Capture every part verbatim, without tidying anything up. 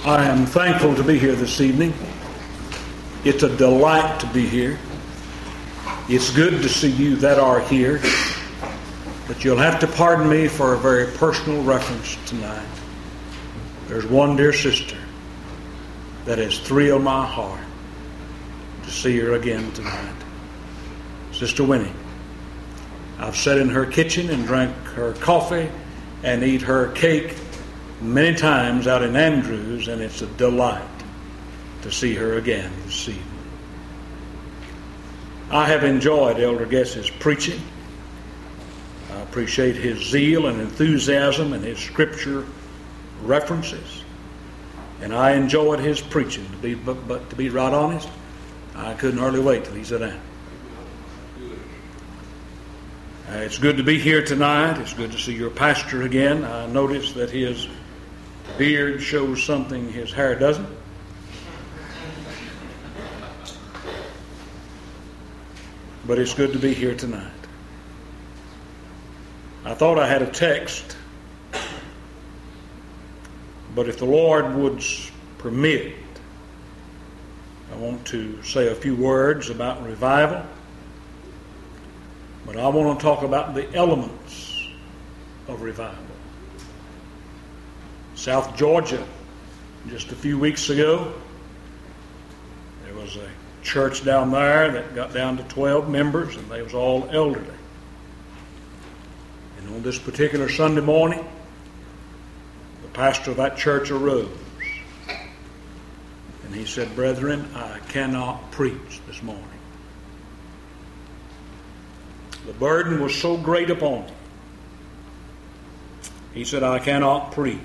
I am thankful to be here this evening. It's a delight to be here. It's good to see you that are here. But you'll have to pardon me for a very personal reference tonight. There's one dear sister that has thrilled my heart to see her again tonight. Sister Winnie. I've sat in her kitchen and drank her coffee and eat her cake many times out in Andrews, and it's a delight to see her again this evening. I have enjoyed Elder Guess's preaching. I appreciate his zeal and enthusiasm and his scripture references. And I enjoyed his preaching. To be, but, but to be right honest, I couldn't hardly wait till he sat down. Uh, it's good to be here tonight. It's good to see your pastor again. I noticed that his beard shows something his hair doesn't. But it's good to be here tonight. I thought I had a text, but if the Lord would permit, I want to say a few words about revival. But I want to talk about the elements of revival. South Georgia, just a few weeks ago, there was a church down there that got down to twelve members, and they was all elderly. And on this particular Sunday morning, the pastor of that church arose, and he said, "Brethren, I cannot preach this morning." The burden was so great upon him. He said, "I cannot preach."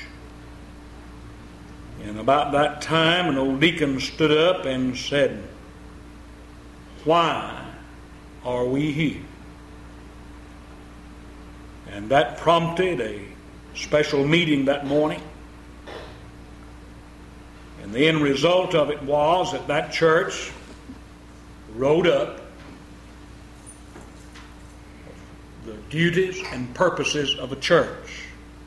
And about that time, an old deacon stood up and said, "Why are we here?" And that prompted a special meeting that morning. And the end result of it was that that church wrote up the duties and purposes of a church.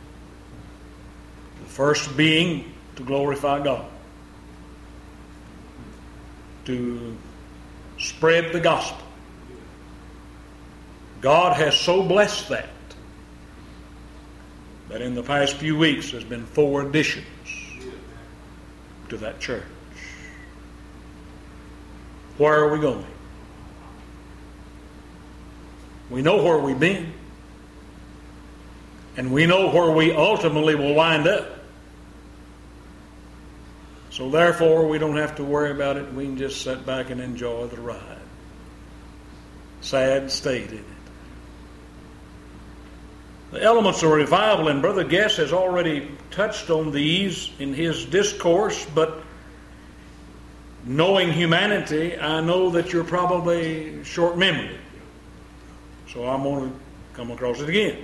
The first being to glorify God, to spread the gospel. God has so blessed that that in the past few weeks there's been four additions to that church. Where are we going? We know where we've been, and we know where we ultimately will wind up. So therefore, we don't have to worry about it. We can just sit back and enjoy the ride. Sad state, isn't it? The elements of revival, and Brother Guess has already touched on these in his discourse, but knowing humanity, I know that you're probably short-memored. So I'm going to come across it again.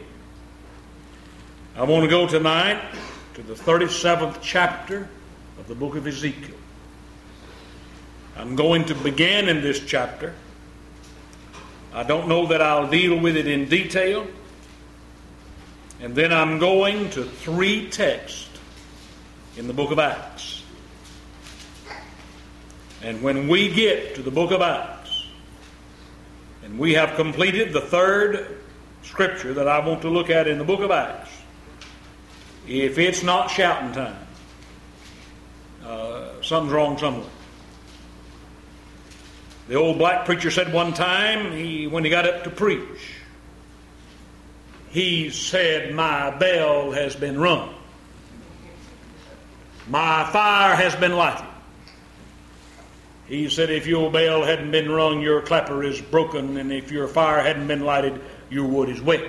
I want to go tonight to the thirty-seventh chapter of the book of Ezekiel. I'm going to begin in this chapter. I don't know that I'll deal with it in detail. And then I'm going to three texts in the book of Acts. And when we get to the book of Acts, and we have completed the third scripture that I want to look at in the book of Acts, if it's not shouting time, uh, something's wrong somewhere. The old black preacher said one time, he, when he got up to preach, he said, "My bell has been rung. My fire has been lighted." He said, "If your bell hadn't been rung, your clapper is broken, and if your fire hadn't been lighted, your wood is wet."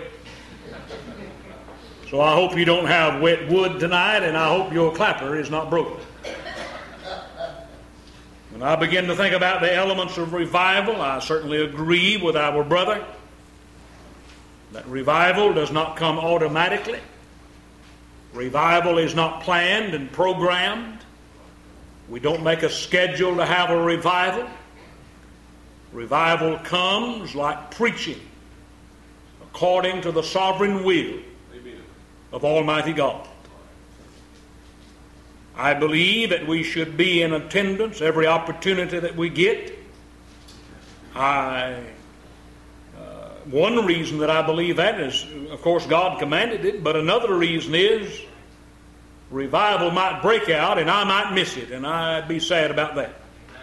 So I hope you don't have wet wood tonight, and I hope your clapper is not broken. When I begin to think about the elements of revival, I certainly agree with our brother that revival does not come automatically. Revival is not planned and programmed. We don't make a schedule to have a revival. Revival comes like preaching, according to the sovereign will of Almighty God. I believe that we should be in attendance every opportunity that we get. I, uh, one reason that I believe that is, of course, God commanded it, but another reason is revival might break out and I might miss it, and I'd be sad about that.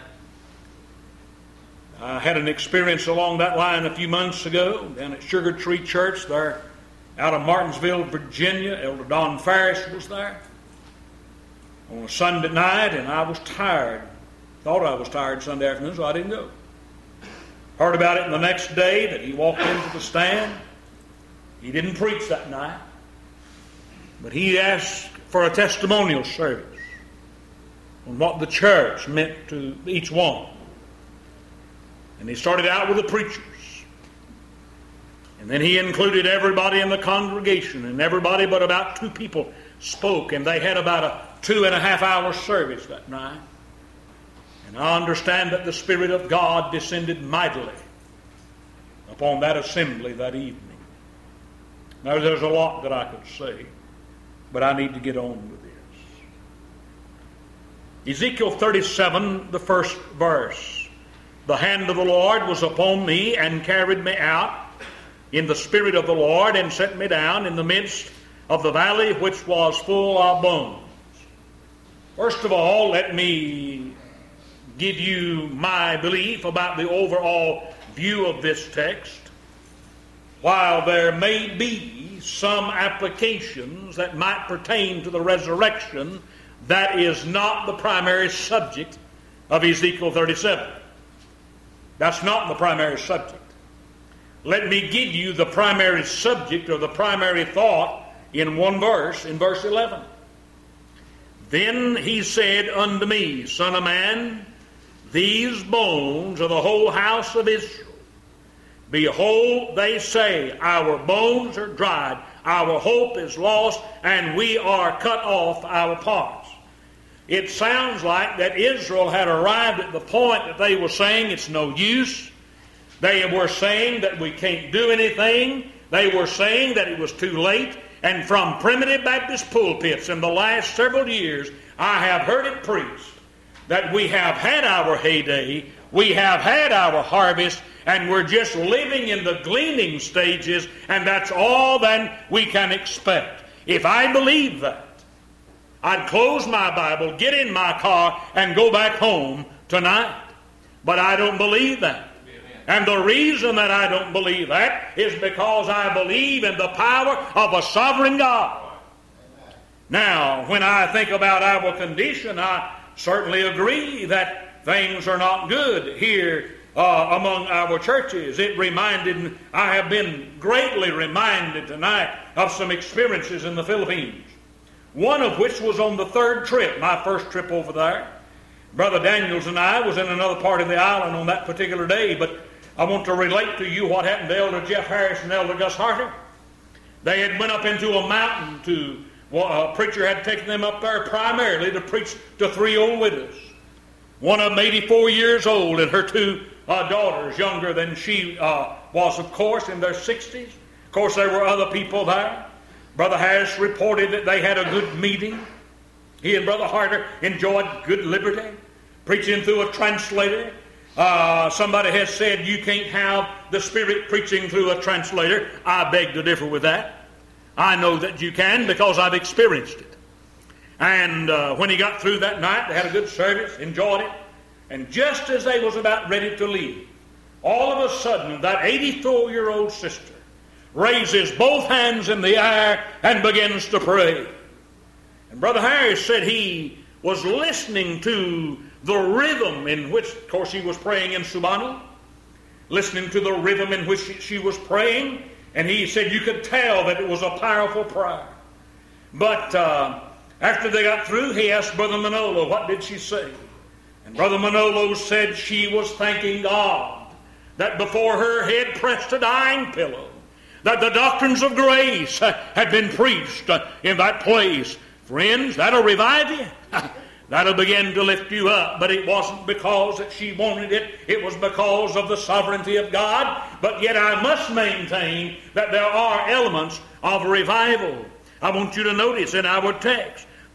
I had an experience along that line a few months ago down at Sugar Tree Church there out of Martinsville, Virginia. Elder Don Ferris was there on a Sunday night, and I was tired. Thought I was tired Sunday afternoon, so I didn't go. Heard about it the next day that he walked into the stand. He didn't preach that night, but he asked for a testimonial service on what the church meant to each one. And he started out with the preachers. And then he included everybody in the congregation, and everybody but about two people spoke, and they had about a two and a half hour service that night. And I understand that the Spirit of God descended mightily upon that assembly that evening. Now, there's a lot that I could say, but I need to get on with this. Ezekiel thirty-seven, the first verse. The hand of the Lord was upon me and carried me out in the Spirit of the Lord and set me down in the midst of the valley which was full of bones. First of all, let me give you my belief about the overall view of this text. While there may be some applications that might pertain to the resurrection, that is not the primary subject of Ezekiel thirty-seven. That's not the primary subject. Let me give you the primary subject or the primary thought in one verse, in verse eleven. Then he said unto me, Son of man, these bones are the whole house of Israel. Behold, they say, our bones are dried, our hope is lost, and we are cut off our parts. It sounds like that Israel had arrived at the point that they were saying it's no use. They were saying that we can't do anything. They were saying that it was too late. And from primitive Baptist pulpits in the last several years, I have heard it preached that we have had our heyday, we have had our harvest, and we're just living in the gleaning stages, and that's all that we can expect. If I believe that, I'd close my Bible, get in my car, and go back home tonight. But I don't believe that. And the reason that I don't believe that is because I believe in the power of a sovereign God. Now, when I think about our condition, I certainly agree that things are not good here uh, among our churches. It reminded, I have been greatly reminded tonight of some experiences in the Philippines. One of which was on the third trip, my first trip over there. Brother Daniels and I was in another part of the island on that particular day, but I want to relate to you what happened to Elder Jeff Harris and Elder Gus Harter. They had went up into a mountain to, well, a preacher had taken them up there primarily to preach to three old widows. One of them eighty-four years old, and her two uh, daughters, younger than she uh, was, of course, in their sixties. Of course, there were other people there. Brother Harris reported that they had a good meeting. He and Brother Harter enjoyed good liberty, preaching through a translator. Uh, somebody has said you can't have the Spirit preaching through a translator. I beg to differ with that. I know that you can because I've experienced it. And uh, when he got through that night, they had a good service, enjoyed it. And just as they was about ready to leave, all of a sudden, that eighty-four-year-old sister raises both hands in the air and begins to pray. And Brother Harris said he was listening to the rhythm in which, of course, he was praying in Cebuano, listening to the rhythm in which she was praying, and he said you could tell that it was a powerful prayer. But uh, after they got through, he asked Brother Manolo, what did she say? And Brother Manolo said she was thanking God that before her head pressed a dying pillow, that the doctrines of grace had been preached in that place. Friends, that'll revive you. That'll begin to lift you up. But it wasn't because that she wanted it. It was because of the sovereignty of God. But yet I must maintain that there are elements of revival. I want you to notice in our text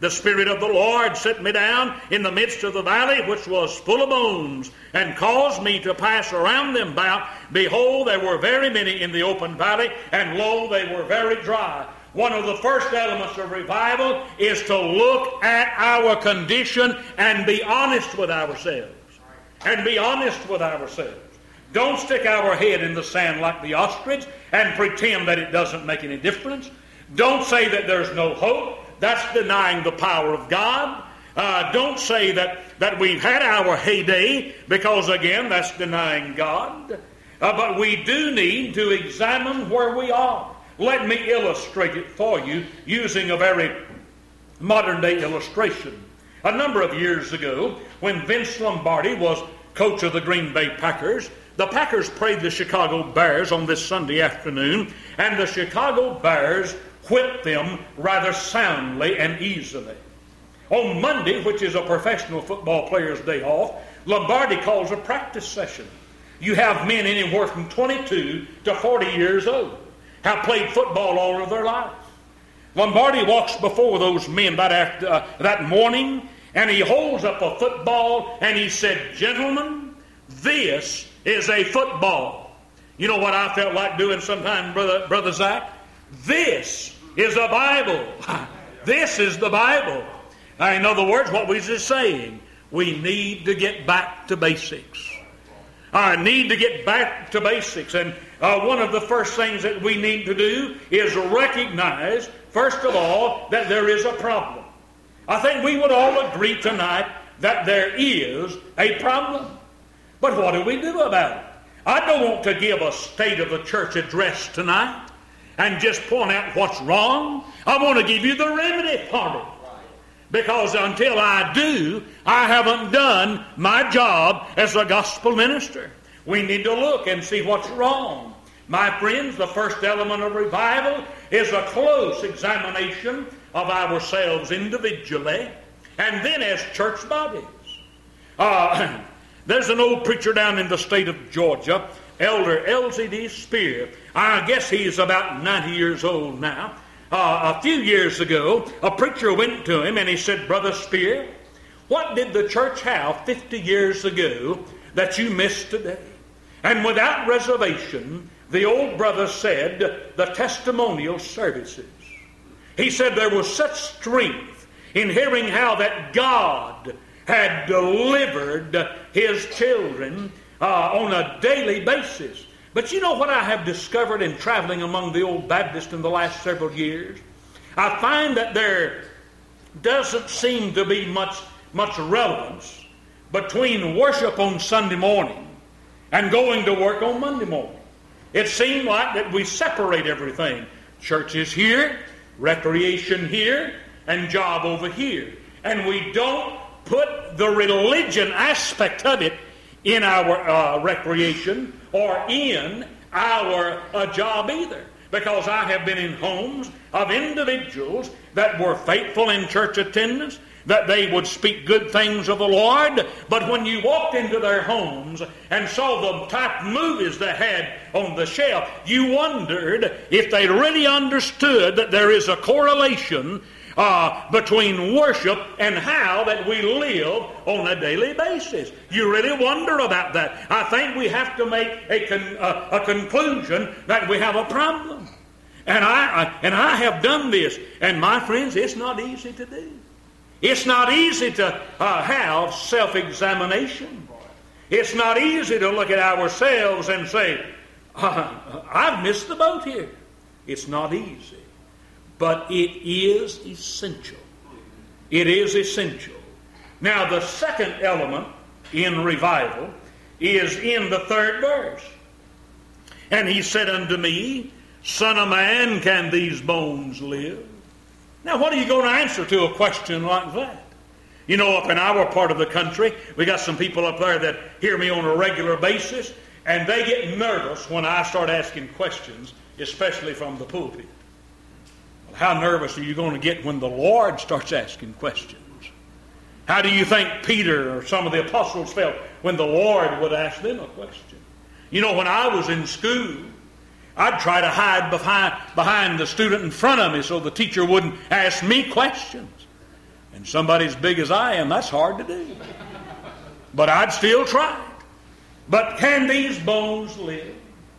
The Spirit of the Lord set me down in the midst of the valley, which was full of bones, and caused me to pass around them about. Behold, there were very many in the open valley, and lo, they were very dry. One of the first elements of revival is to look at our condition and be honest with ourselves. And be honest with ourselves. Don't stick our head in the sand like the ostrich and pretend that it doesn't make any difference. Don't say that there's no hope. That's denying the power of God. Uh, don't say that, that we've had our heyday, because again, that's denying God. Uh, but we do need to examine where we are. Let me illustrate it for you using a very modern day illustration. A number of years ago, when Vince Lombardi was coach of the Green Bay Packers, the Packers played the Chicago Bears on this Sunday afternoon, and the Chicago Bears whipped them rather soundly and easily. On Monday, which is a professional football player's day off, Lombardi calls a practice session. You have men anywhere from twenty-two to forty years old, have played football all of their life. Lombardi walks before those men that, after, uh, that morning, and he holds up a football, and he said, "Gentlemen, this is a football." You know what I felt like doing sometime, Brother, Brother Zach? This is a Bible. This is the Bible. In other words, what we just saying, we need to get back to basics. I need to get back to basics. And uh, one of the first things that we need to do is recognize, first of all, that there is a problem. I think we would all agree tonight that there is a problem. But what do we do about it? I don't want to give a state of the church address tonight and just point out what's wrong. I want to give you the remedy for it. Because until I do, I haven't done my job as a gospel minister. We need to look and see what's wrong. My friends, the first element of revival is a close examination of ourselves individually and then as church bodies. Uh, there's an old preacher down in the state of Georgia, Elder L Z D Spear. I guess he's about ninety years old now. Uh, a few years ago, a preacher went to him and he said, "Brother Spear, what did the church have fifty years ago that you missed today?" And without reservation, the old brother said, "The testimonial services." He said there was such strength in hearing how that God had delivered His children uh, on a daily basis. But you know what I have discovered in traveling among the old Baptists in the last several years? I find that there doesn't seem to be much, much relevance between worship on Sunday morning and going to work on Monday morning. It seemed like that we separate everything. Church is here, recreation here, and job over here. And we don't put the religion aspect of it in our uh, recreation or in our uh, job either. Because I have been in homes of individuals that were faithful in church attendance, that they would speak good things of the Lord, but when you walked into their homes and saw the type of movies they had on the shelf, you wondered if they really understood that there is a correlation Uh, between worship and how that we live on a daily basis. You really wonder about that. I think we have to make a, con- uh, a conclusion that we have a problem. And I, I and I have done this. And my friends, it's not easy to do. It's not easy to uh, have self-examination. It's not easy to look at ourselves and say, uh, I've missed the boat here. It's not easy. But it is essential. It is essential. Now, the second element in revival is in the third verse. "And he said unto me, Son of man, can these bones live?" Now, what are you going to answer to a question like that? You know, up in our part of the country, we got some people up there that hear me on a regular basis, and they get nervous when I start asking questions, especially from the pulpit. How nervous are you going to get when the Lord starts asking questions? How do you think Peter or some of the apostles felt when the Lord would ask them a question? You know, when I was in school, I'd try to hide behind, behind the student in front of me so the teacher wouldn't ask me questions. And somebody as big as I am, that's hard to do. But I'd still try it. But can these bones live?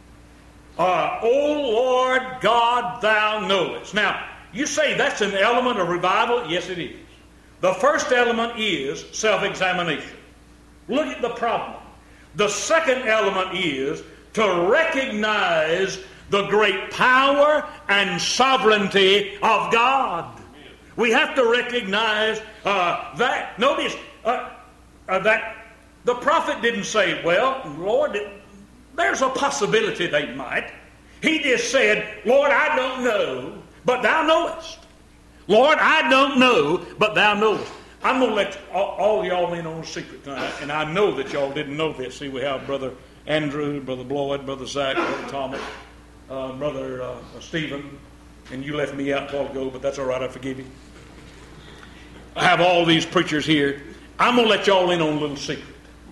Uh, O Lord God, thou knowest. Now, you say that's an element of revival? Yes, it is. The first element is self-examination. Look at the problem. The second element is to recognize the great power and sovereignty of God. We have to recognize uh, that. Notice uh, uh, that the prophet didn't say, well, Lord, there's a possibility they might. He just said, Lord, I don't know, but thou knowest. Lord, I don't know, but thou knowest. I'm going to let all, all y'all in on a secret tonight, and I know that y'all didn't know this. See, we have Brother Andrew, Brother Bloyd, Brother Zach, Brother Thomas, uh, Brother uh, Stephen, and you left me out a while ago, but that's all right, I forgive you. I have all these preachers here. I'm going to let y'all in on a little secret.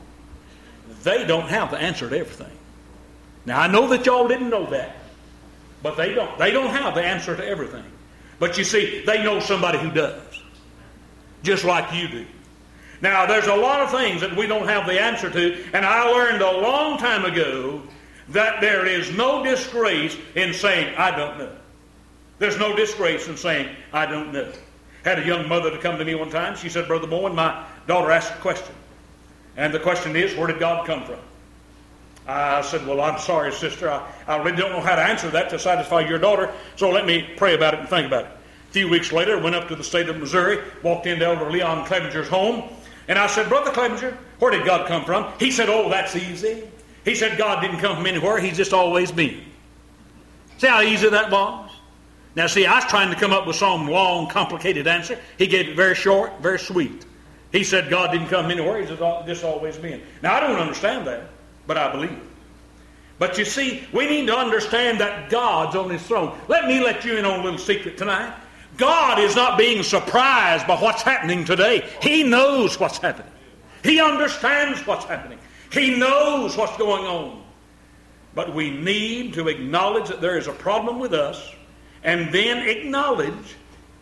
They don't have the answer to everything. Now, I know that y'all didn't know that, but they don't. They don't have the answer to everything. But you see, they know somebody who does, just like you do. Now, there's a lot of things that we don't have the answer to, and I learned a long time ago that there is no disgrace in saying, I don't know. There's no disgrace in saying, I don't know. Had a young mother to come to me one time. She said, Brother Bowen, my daughter asked a question. And the question is, where did God come from? I said, well, I'm sorry, sister. I, I really don't know how to answer that to satisfy your daughter, so let me pray about it and think about it. A few weeks later, I went up to the state of Missouri, walked into Elder Leon Clevenger's home, and I said, Brother Clevenger, where did God come from? He said, oh, that's easy. He said, God didn't come from anywhere. He's just always been. See how easy that was? Now, see, I was trying to come up with some long, complicated answer. He gave it very short, very sweet. He said, God didn't come anywhere. He's just always been. Now, I don't understand that, but I believe it. But you see, we need to understand that God's on His throne. Let me let you in on a little secret tonight. God is not being surprised by what's happening today. He knows what's happening. He understands what's happening. He knows what's going on. But we need to acknowledge that there is a problem with us, and then acknowledge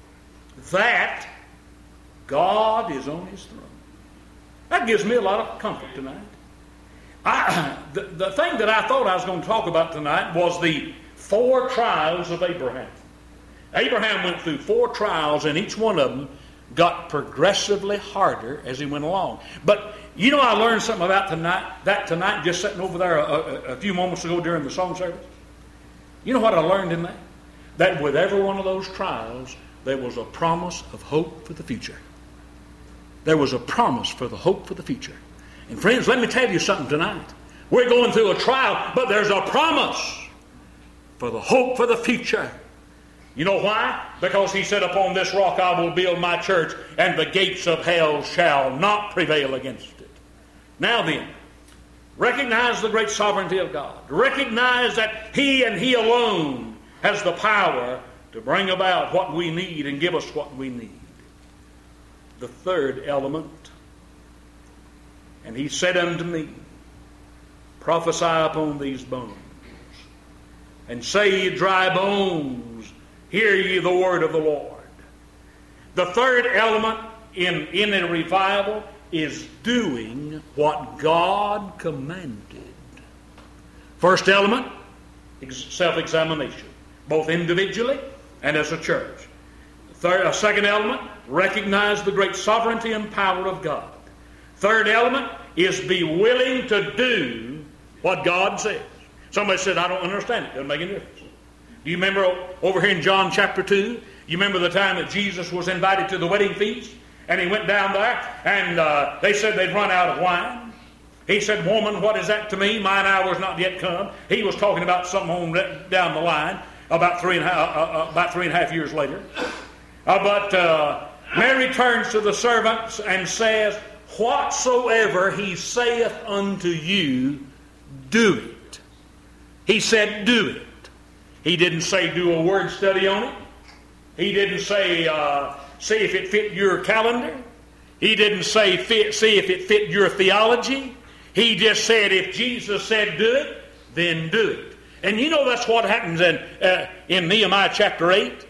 that God is on His throne. That gives me a lot of comfort tonight. I, the, the thing that I thought I was going to talk about tonight was the four trials of Abraham. Abraham went through four trials, and each one of them got progressively harder as he went along. But you know, I learned something about tonight, that tonight, just sitting over there a, a, a few moments ago during the song service. You know what I learned in that? That with every one of those trials, there was a promise of hope for the future. There was a promise for the hope for the future. And friends, let me tell you something tonight. We're going through a trial, but there's a promise for the hope for the future. You know why? Because He said, upon this rock I will build my church, and the gates of hell shall not prevail against it. Now then, recognize the great sovereignty of God. Recognize that He and He alone has the power to bring about what we need and give us what we need. The third element, and He said unto me, prophesy upon these bones, and say, ye dry bones, hear ye the word of the Lord. The third element in, in a revival is doing what God commanded. First element, self-examination, both individually and as a church. Third, a second element, recognize the great sovereignty and power of God. Third element is be willing to do what God says. Somebody said, I don't understand it. Doesn't make any difference. Do you remember over here in John chapter two? You remember the time that Jesus was invited to the wedding feast? And He went down there, and uh, they said they'd run out of wine. He said, woman, what is that to me? Mine hour is not yet come. He was talking about something on down the line about three and a half, uh, uh, about three and a half years later. Uh, but uh, Mary turns to the servants and says, whatsoever He saith unto you, do it. He said, do it. He didn't say do a word study on it. He didn't say uh, see if it fit your calendar. He didn't say fit, see if it fit your theology. He just said if Jesus said do it, then do it. And you know that's what happens in, uh, in Nehemiah chapter eight.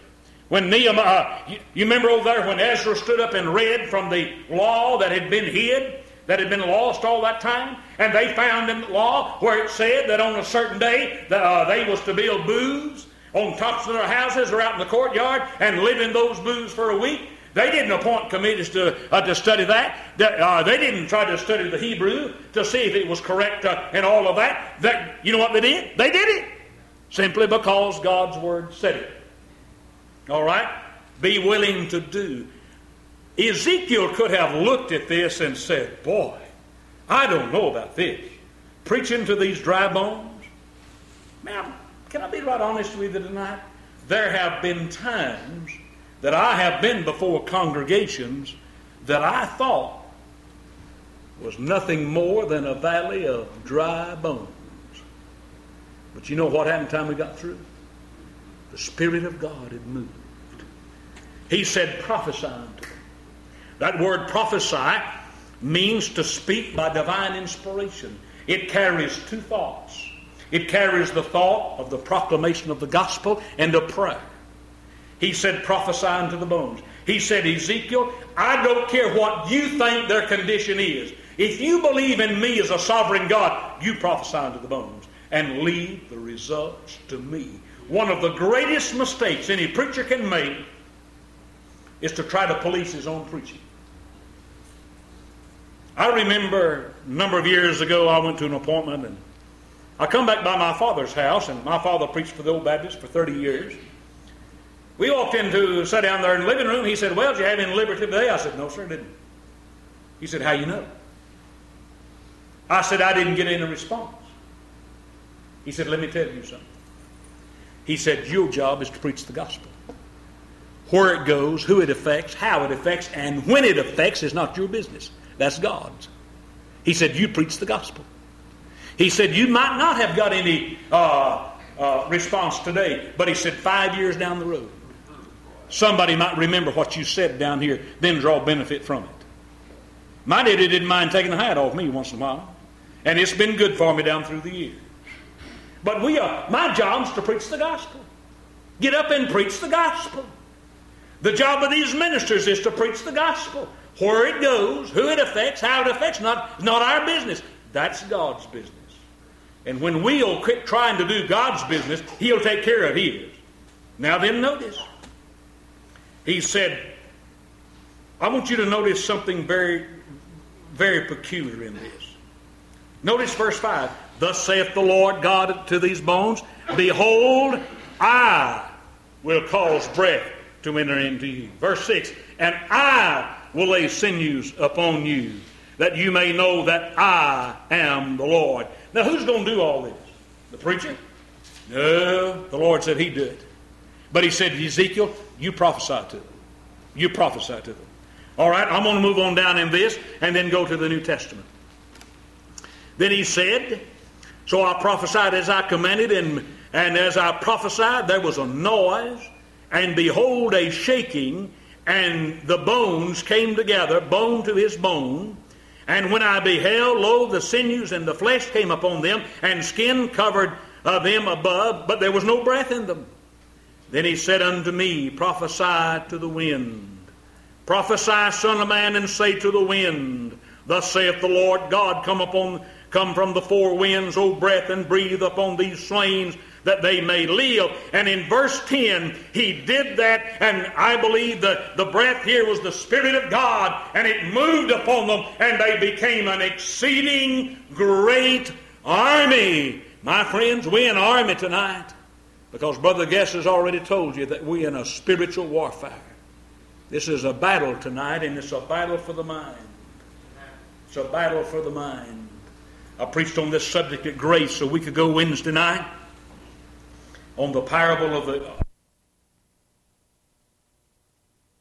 When Nehemiah, you, you remember over there when Ezra stood up and read from the law that had been hid, that had been lost all that time, and they found in the law where it said that on a certain day that, uh, they was to build booths on tops of their houses or out in the courtyard and live in those booths for a week. They didn't appoint committees to uh, to study that. Uh, they didn't try to study the Hebrew to see if it was correct uh, and all of that. That you know what they did? They did it simply because God's Word said it. All right? Be willing to do. Ezekiel could have looked at this and said, boy, I don't know about this. Preaching to these dry bones. Now, can I be right honest with you tonight? There have been times that I have been before congregations that I thought was nothing more than a valley of dry bones. But you know what happened the time we got through? The Spirit of God had moved. He said, prophesy unto them. That word prophesy means to speak by divine inspiration. It carries two thoughts. It carries the thought of the proclamation of the gospel and of prayer. He said, prophesy unto the bones. He said, Ezekiel, I don't care what you think their condition is. If you believe in me as a sovereign God, you prophesy unto the bones and leave the results to me. One of the greatest mistakes any preacher can make is to try to police his own preaching. I remember a number of years ago I went to an appointment and I come back by my father's house, and my father preached for the Old Baptist for thirty years. We walked into, sat down there in the living room. He said, well, did you have any liberty today? I said, no, sir, I didn't. He said, how you know? I said, I didn't get any response. He said, let me tell you something. He said, your job is to preach the gospel. Where it goes, who it affects, how it affects, and when it affects is not your business. That's God's. He said, you preach the gospel. He said, you might not have got any uh, uh, response today, but he said, five years down the road, somebody might remember what you said down here, then draw benefit from it. My daddy didn't mind taking the hat off me once in a while, and it's been good for me down through the years. But we are, my job is to preach the gospel. Get up and preach the gospel. The job of these ministers is to preach the gospel. Where it goes, who it affects, how it affects, not, not our business. That's God's business. And when we'll quit trying to do God's business, He'll take care of His. Now then, notice. He said, I want you to notice something very, very peculiar in this. Notice verse five. Thus saith the Lord God to these bones, behold, I will cause breath to enter into you. Verse six. And I will lay sinews upon you, that you may know that I am the Lord. Now, who's going to do all this? The preacher? No, the Lord said He'd do it. But He said, Ezekiel, you prophesy to them. You prophesy to them. All right, I'm going to move on down in this and then go to the New Testament. Then He said, so I prophesied as I commanded, and, and as I prophesied, there was a noise, and behold, a shaking, and the bones came together, bone to his bone. And when I beheld, lo, the sinews and the flesh came upon them, and skin covered uh, them above, but there was no breath in them. Then he said unto me, prophesy to the wind. Prophesy, son of man, and say to the wind, thus saith the Lord God, come upon, come from the four winds, O breath, and breathe upon these slain, that they may live. And in verse ten, He did that, and I believe the, the breath here was the Spirit of God, and it moved upon them, and they became an exceeding great army. My friends, we're an army tonight, because Brother Guest has already told you that we're in a spiritual warfare. This is a battle tonight, and it's a battle for the mind. It's a battle for the mind. I preached on this subject at Grace a week ago Wednesday night, on the parable of the